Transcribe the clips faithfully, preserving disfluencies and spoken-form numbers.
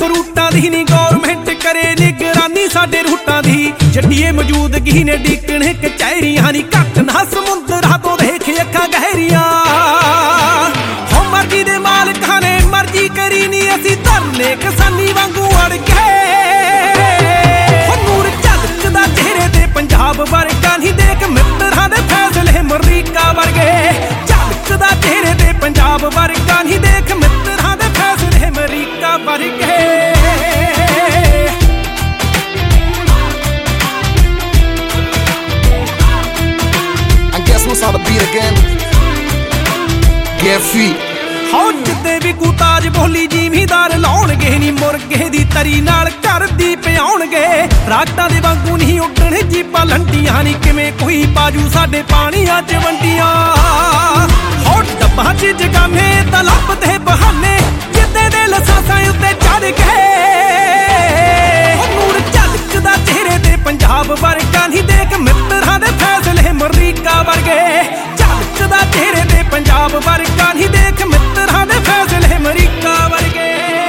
ਫਰੂਟਾਂ ਦੀ ਨੀ ਗੌਰਮੈਂਟ ਕਰੇ ਨਿਗਰਾਨੀ ਸਾਡੇ ਰੂਟਾਂ ਦੀ। ਜੱਟੀਏ ਮੌਜੂਦਗੀ ਨੇ ਡੀਕਣੇ ਕਚਹਿਰੀਆਂ ਨੀ ਘੱਟ ਨਾ ਸਮੁੰਦਰਾਂ ਤੋਂ ਦੇਖ ਅੱਖਾਂ ਗਹਿਰੀਆਂ। ਹੋ ਮਰਜ਼ੀ ਦੇ ਮਾਲਕਾਂ ਨੇ ਮਰਜ਼ੀ ਕਰੀ ਨੀ ਅਸੀਂ ਧਰਨੇ ਕਿਸਾਨੀ ਵਾਂਗੂ ਅੜ ਗਏ। ਹੋ ਨੂਰ ਝਲਕਦਾ ਚਿਹਰੇ ਤੇ ਪੰਜਾਬ ਵਰਗਾ ਨਹੀਂ ਦੇਖ ਮਿੱਤਰਾਂ ਦੇ ਫੈਸਲੇ ਅਮਰੀਕਾ ਵਰਗੇ। ਝਲਕਦਾ ਚਿਹਰੇ ਤੇ ਪੰਜਾਬ ਵਰਗਾ ਨਹੀਂ ਦੇਖ ਮਿੱਤਰਾਂ ਦੇ ਫੈਸਲੇ ਅਮਰੀਕਾ ਵਰਗੇ। On the beat again. Get free. ਹੋ ਜਿੱਦੇ ਵੀ ਕੂ ਤਾਜ ਬੋਲੀ ਜ਼ਿਮੀਦਾਰ ਲਾਉਣਗੇ ਨੀ ਮੁਰਗੇ ਦੀ ਤਰੀ ਨਾਲ ਘਰ ਦੀ ਪਿਆਉਣਗੇ। ਰਾਤਾਂ ਦੇ ਵਾਂਗੂ ਨਹੀਂ ਉੱਡਣ ਜੀਪਾਂ ਲੰਡੀਆਂ ਨੀ ਕਿਵੇਂ ਕੋਈ ਬਾਜੂ ਸਾਡੇ ਪਾਣੀਆਂ ਚ ਵੰਡੀਆਂ। ਹੋ ਡੱਬਾਂ ਚ ਜਗਾਨੇ ਤਾਂ ਲੱਭਦੇ ਬਹਾਨੇ ਜਿੱਦੇ ਦੇ ਲਸਾਸਾਂ ਉੱਤੇ ਚੜ ਗਏ। ਹੋ ਨੂਰ ਝਲਕਦਾ ਚਿਹਰੇ ਤੇ ਪੰਜਾਬ ਵਰਗਾ ਨਹੀਂ ਦੇਖ ਮਿੱਤਰਾਂ ਦੇ ਫੈਸਲੇ ਅਮਰੀਕਾ ਵਰਗੇ। ਝਲਕਦਾ ਚਿਹਰੇ ਤੇ ਪੰਜਾਬ ਵਰਗਾ ਨਹੀਂ ਦੇਖ ਮਿੱਤਰਾਂ ਦੇ ਫੈਸਲੇ ਅਮਰੀਕਾ ਵਰਗੇ।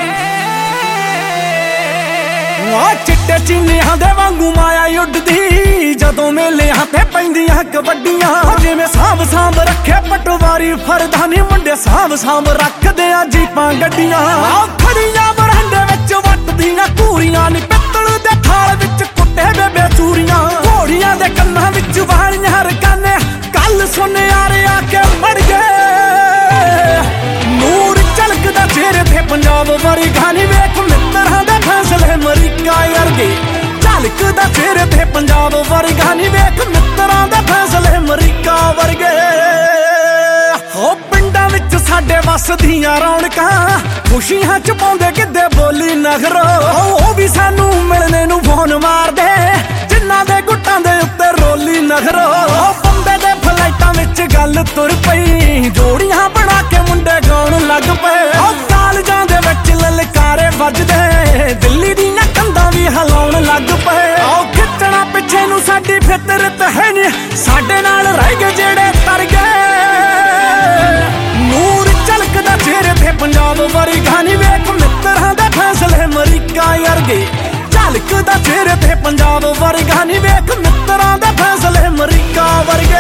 ਆ ਚਿੱਟੇ ਚੀਨਿਆਂ ਦੇ ਵਾਂਗੂ ਮਾਇਆ ਉੱਡਦੀ ਜਦੋਂ ਮੇਲਿਆਂ ਤੇ ਪੈਂਦੀਆਂ ਕਬੱਡੀਆਂ। ਜਿਵੇਂ ਸਾਂਭ ਸਾਂਭ ਰੱਖੇ ਪਟਵਾਰੀ ਫਰਦਾ ਨੀ ਮੁੰਡੇ ਸਾਂਭ ਸਾਂਭ ਰੱਖਦੇ ਆ ਜੀਪਾਂ ਗੱਡੀਆਂ। ਆ ਖੜੀਆਂ ਬਰਾਂਡੇ ਵਿੱਚ ਵੱਟਦੀਆਂ ਘੂਰੀਆਂ ਨੀ ਪਿੱਤਲ ਦੇ ਥਾਲ ਵਿੱਚ ਕੁੱਟੇ ਬੇਬੇ ਚੂਰੀਆਂ। ਘੋੜੀਆਂ ਦੇ ਕੰਨਾਂ ਵਿੱਚ ਵਾਲੀਆਂ ਰਕਾਨੇ ਕੱਲ ਸੁਨਿਆਰੇ ਆ ਕੇ ਮੜ ਗਏ। ਨੂਰ ਝਲਕਦਾ ਚਿਹਰੇ ਤੇ ਪੰਜਾਬ ਵਰਗਾ ਨਹੀਂ ਵੇਖ ਮਿੱਤਰਾਂ ਦੇ ਫੈਸਲੇ ਅਮਰੀਕਾ ਵਰਗੇ। ਝਲਕਦਾ ਚਿਹਰੇ ਤੇ ਪੰਜਾਬ ਵਰਗਾ ਨਹੀਂ ਵੇਖ ਮਿੱਤਰਾਂ ਦੇ ਫੈਸਲੇ ਅਮਰੀਕਾ ਵਰਗੇ। ਹੋ ਪਿੰਡਾਂ ਵਿੱਚ ਸਾਡੇ ਵਸਦੀਆਂ ਰੌਣਕਾਂ ਖੁਸ਼ੀਆਂ ਚ ਪਾਉਂਦੇ ਕਿੱਦੇ ਬੋਲੀ ਨਖਰੋ। ਉਹ ਵੀ ਸਾਨੂੰ ਮਿਲਣੇ ਨੂੰ ਫੋਨ ਮਾਰਦੇ ਜਿਨ੍ਹਾਂ ਦੇ ਗੁੱਟਾਂ ਦੇ ਉੱਤੇ ਰੋਲੀ ਨਖਰੋ। ਬੰਬੇ ਦੇ ਫਲਾਈਟਾਂ ਵਿੱਚ ਗੱਲ ਤੁਰ ਪਈ ਜੋੜੀਆਂ ਬਣਾ ਕੇ ਮੁੰਡੇ ਗਾਉਣ ਲੱਗ ਪਏ। ਉਹ ਕਾਲਜਾਂ ਦੇ ਵਿੱਚ ਲਲਕਾਰੇ ਵੱਜਦੇ ਦਿੱਲੀ ਦੀਆਂ ਕੰਧਾਂ ਵੀ ਹਿਲਾਉਣ ਲੱਗ ਪਏ। ਉਹ ਖਿੱਚਣਾ ਪਿੱਛੇ ਨੂੰ ਸਾਡੀ ਫਿਤਰਤ ਹੈ ਨੀ ਸਾਡੇ ਨਾਲ ਰਹਿ ਗਏ ਜਿਹੜੇ ਤਰ ਗਏ। ਨੂਰ ਝਲਕਦਾ ਚਿਹਰੇ ਤੇ ਪੰਜਾਬ ਵਰਗਾ ਨਹੀਂ ਵੇਖ ਮਿੱਤਰਾਂ ਦੇ ਫੈਸਲੇ ਅਮਰੀਕਾ ਵਰਗੇ। ਝਲਕਦਾ ਚਿਹਰੇ ਤੇ ਪੰਜਾਬ ਵਰਗਾ ਨਹੀਂ ਵੇਖ ਮਿੱਤਰਾਂ ਦੇ ਫੈਸਲੇ ਅਮਰੀਕਾ ਵਰਗੇ।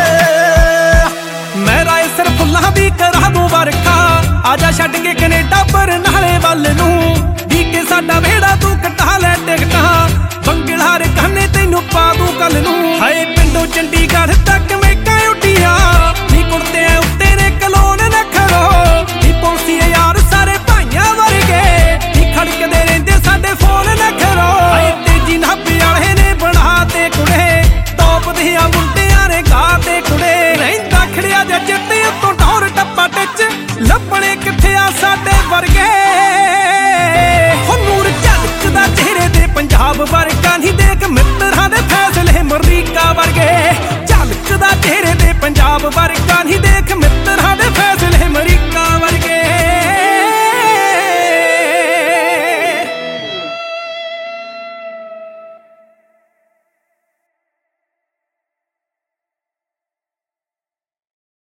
ਮੈਂ ਰਾਏ ਸਿਰ ਫੁੱਲਾਂ ਦੀ ਕਰਾ ਦੂੰ ਵਰਖਾ ਆਜਾ ਛੱਡ ਕੇ ਕੈਨੇਡਾ ਬਰਨਾਲੇ ਵੱਲ ਨੂੰ। ਡੀ ਕੇ ਸਾਡਾ ਵਿਹੜਾ ਤੂੰ ਕਟਾ ਲੈ ਟਿਕਟਾਂ ਬੰਗਲਾ ਰਕਾਨੇ ਤੈਨੂੰ ਪਾ ਦੂੰ ਕੱਲ ਨੂੰ। ਹਾਏ ਪਿੰਡੋਂ ਚੰਡੀਗੜ੍ਹ ਤੱਕ ਮੇਕਾਂ ਉੱਡੀਆਂ ਨੀ ਕੁੜਤੇ ਉੱਤੇ ਨੇ ਕਲੋਨ ਨਖਰੋ। ਨੀ ਪੁਲਸੀਏ ਯਾਰ ਸਾਰੇ ਭਾਈਆਂ ਵਰਗੇ ਨੀ ਖੜਕਦੇ ਰਹਿੰਦੇ ਸਾਡੇ ਫੋਨ ਨਖਰੋ। ਹਾਏ ਤੇਜੀ ਨਾਭੇ ਵਾਲੇ ਨੇ ਬਣਾ ਤੇ ਕੁੜੇ ਟੌਪ ਦੀਆਂ ਮੁੰਡਿਆਂ ਨੇ ਗਾ ਤੇ ਕੁੜੇ। ਰਹਿੰਦਾ ਖੜਿਆ ਜਾਂ ਚਿੱਤੇ ਉੱਤੋਂ ਟੌਰ ਟੱਪਾ ਟਿੱਚ ਲੱਭਣੇ ਕਿੱਥੇ ਆ ਸਾਡੇ ਵਰਗੇ। ਹੋ ਨੂਰ ਝਲਕਦਾ ਚਿਹਰੇ ਤੇ ਪੰਜਾਬ ਵਰਗਾ ਨਹੀਂ ਦੇਖ ਮਿੱਤਰਾਂ ਦੇ ਫੈਸਲੇ ਅਮਰੀਕਾ ਵਰਗੇ। ਝਲਕਦਾ ਚਿਹਰੇ ਤੇ ਪੰਜਾਬ ਵਰਗਾ ਨਹੀਂ